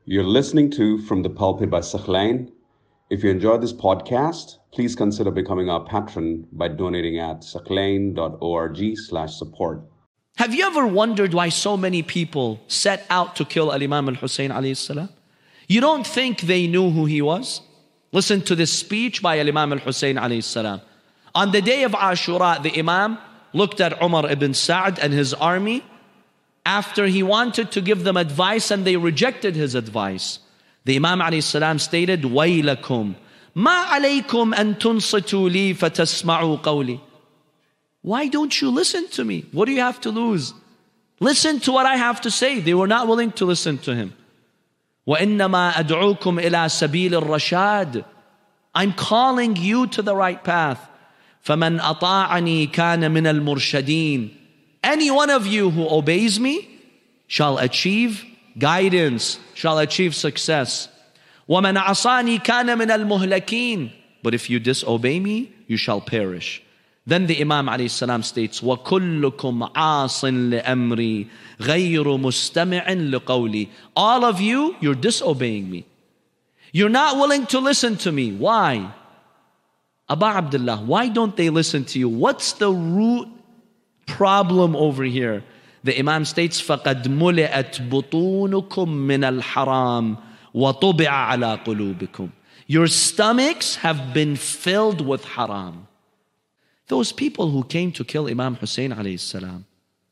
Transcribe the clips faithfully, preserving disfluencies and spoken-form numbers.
You're listening to From the Pulpit by Sakhlain. If you enjoyed this podcast, please consider becoming our patron by donating at sakhlain.org slash support. Have you ever wondered why so many people set out to kill Al-Imam Al-Hussein alayhi salam? You don't think they knew who he was? Listen to this speech by Al-Imam Al-Hussein alayhi salam. On the day of Ashura, the Imam looked at Umar ibn Sa'd and his army after he wanted to give them advice and they rejected his advice. The Imam alayhi salam stated, وَيْلَكُمْ مَا عَلَيْكُمْ أَن تُنصِتُوا لِي فَتَسْمَعُوا قَوْلِي. Why don't you listen to me? What do you have to lose? Listen to what I have to say. They were not willing to listen to him. وَإِنَّمَا أَدْعُوكُمْ إِلَى سَبِيلِ الرَّشَادِ. I'm calling you to the right path. فَمَنْ أَطَاعَنِي كَانَ مِنَ الْمُرْشَدِينَ. Any one of you who obeys me shall achieve guidance, shall achieve success. وَمَنْ عَصَانِي كَانَ مِنَ الْمُهْلَكِينَ. But if you disobey me, you shall perish. Then the Imam alayhi salam states, وَكُلُّكُمْ عَاصٍ لِأَمْرِي غَيْرُ مُسْتَمِعٍ لِقَوْلِي. All of you, you're disobeying me. You're not willing to listen to me. Why? Aba Abdullah, why don't they listen to you? What's the root problem over here? The Imam states, فَقَدْ مُلِئَتْ بُطُونُكُمْ مِنَ الْحَرَامِ وَطُبِعَ عَلَى قُلُوبِكُمْ. Your stomachs have been filled with haram. Those people who came to kill Imam Hussein alayhi salam,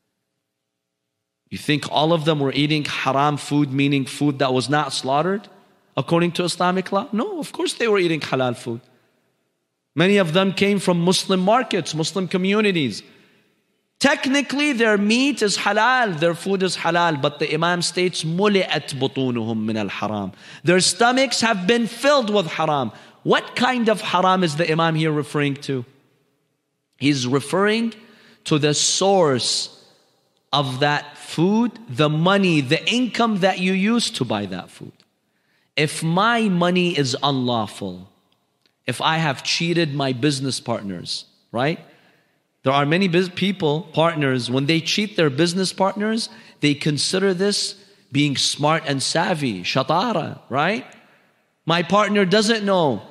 you think all of them were eating haram food, meaning food that was not slaughtered according to Islamic law? No, of course they were eating halal food. Many of them came from Muslim markets, Muslim communities. Technically, their meat is halal, their food is halal, but the Imam states, مُلِئَتْ بُطُونُهُم مِّنَ الْحَرَامِ. Their stomachs have been filled with haram. What kind of haram is the Imam here referring to? He's referring to the source of that food, the money, the income that you use to buy that food. If my money is unlawful, if I have cheated my business partners, right? There are many biz- people, partners, when they cheat their business partners, they consider this being smart and savvy, shatara, right? My partner doesn't know.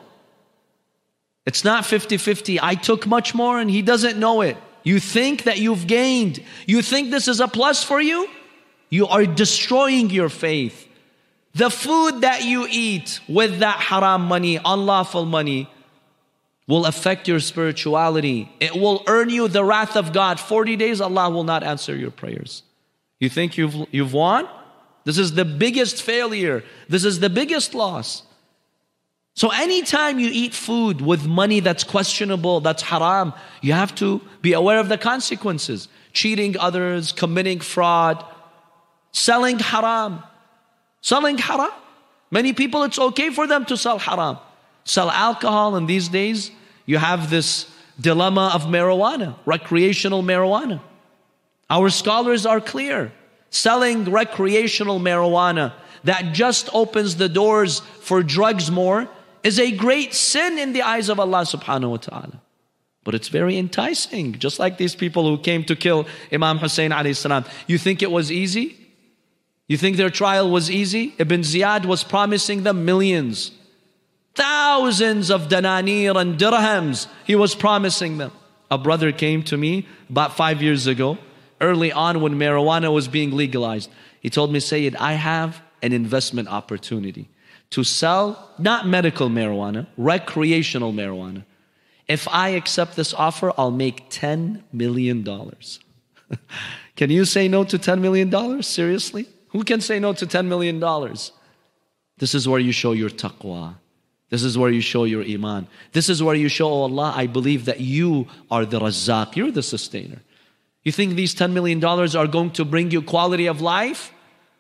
It's not fifty-fifty. I took much more and he doesn't know it. You think that you've gained. You think this is a plus for you? You are destroying your faith. The food that you eat with that haram money, unlawful money, will affect your spirituality. It will earn you the wrath of God. forty days, Allah will not answer your prayers. You think you've, you've won? This is the biggest failure. This is the biggest loss. So anytime you eat food with money that's questionable, that's haram, you have to be aware of the consequences. Cheating others, committing fraud, selling haram. Selling haram. Many people, it's okay for them to sell haram. Sell alcohol, and these days you have this dilemma of marijuana, recreational marijuana. Our scholars are clear. Selling recreational marijuana that just opens the doors for drugs more is a great sin in the eyes of Allah subhanahu wa ta'ala. But it's very enticing, just like these people who came to kill Imam Hussein alayhi salam. You think it was easy? You think their trial was easy? Ibn Ziyad was promising them millions, thousands of dananir and dirhams. He was promising them. A brother came to me about five years ago, early on when marijuana was being legalized. He told me, Sayyid, I have an investment opportunity to sell, not medical marijuana, recreational marijuana. If I accept this offer, I'll make ten million dollars. Can you say no to ten million dollars? Seriously? Who can say no to ten million dollars? This is where you show your taqwa. This is where you show your iman. This is where you show, oh Allah, I believe that you are the Razzaq. You're the sustainer. You think these ten million dollars are going to bring you quality of life?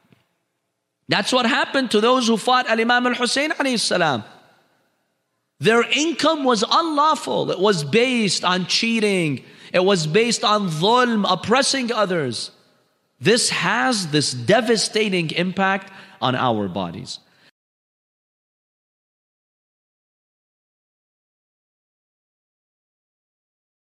That's what happened to those who fought Al-Imam Al-Hussein alayhi salam. Their income was unlawful. It was based on cheating. It was based on dhulm, oppressing others. This has this devastating impact on our bodies.